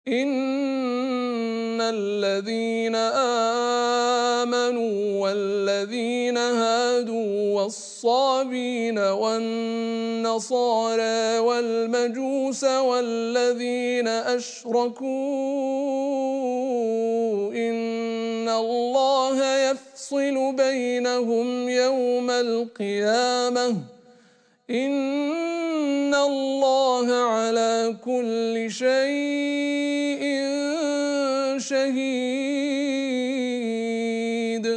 إن الذين آمنوا والذين هادوا والصابين والنصارى والمجوس والذين أشركوا إن الله يفصل بينهم يوم القيامة إن الله على كل شيء